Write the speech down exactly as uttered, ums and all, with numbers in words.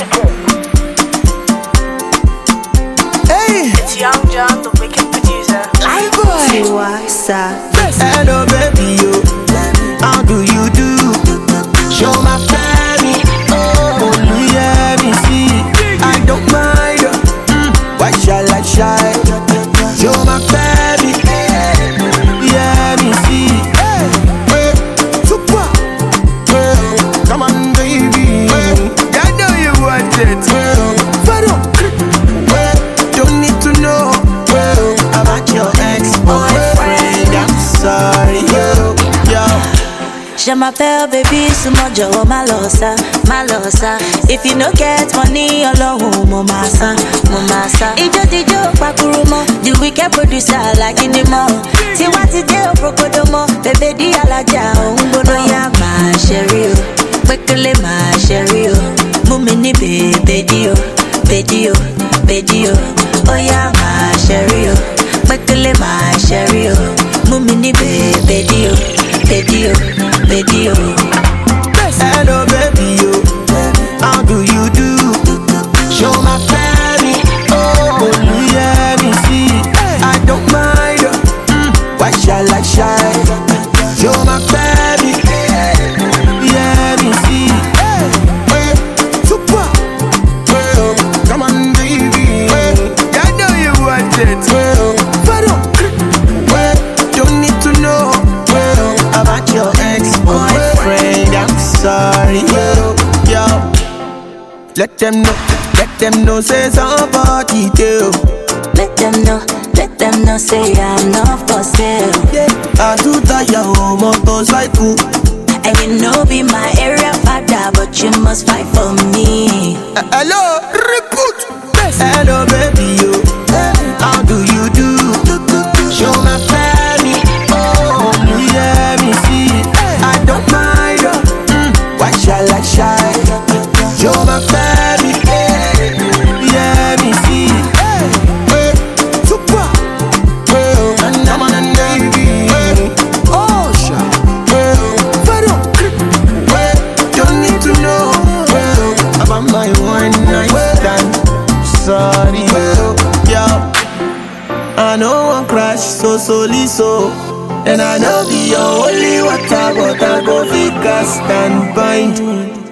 Hey, It's Young John, the wicked producer. I boy. Hello baby, yo. How do you do? Show my family. Oh, yeah, me see. I don't mind. Mm, why shall I shy? Show my family. Yeah, me see. Hey, hey, super. Hey, come on, baby. Hey, I know you want it. Hey, hey, don't need to know hey, about your ex-boyfriend. I'm sorry, yo, yo. Je m'appelle baby, c'est mon job, my lossa, my lossa. If you no get money, alone, mo massa, mo massa. Ijo dijo pakurumo, the wicked producer like in the mall. See what it do, prokodomo, baby di alaja, umbono ya ma sherry o, bekele ma sherry o, mumini baby dio, baby o, baby o, oh ya ma sherry o, bekele ma sherry o, mumini baby dio, baby o. Baby, oh. Hello, baby, yo. How do you do? Show my family. Oh, yeah, me see. I don't mind. Mm, why shall I shy? Show my family. Yeah, me see. Hey, super. Well, come on, baby. I know you want it. Well, well, don't need to know well about your ex-boyfriend. I'm sorry, yo, yo. Let them know, let them know, say somebody do. Let them know, let them know, say I'm not for sale. Yeah, I do that, yo, motorcycle. And you know, be my area father, but you must fight for me. Uh, hello, reboot. Hello, baby, yo. How do you do? Show my family. Oh, yeah, me see. I don't mind. Mm, why shall I shy? Show my family. Yeah, me see. Hey, super. Well, I'm on a baby. Oh, sure. Well, well, don't need to know well about my one night stand. Sorry, well, yo. I know one crash so solely so. And I know the only water, but I go fix and bind.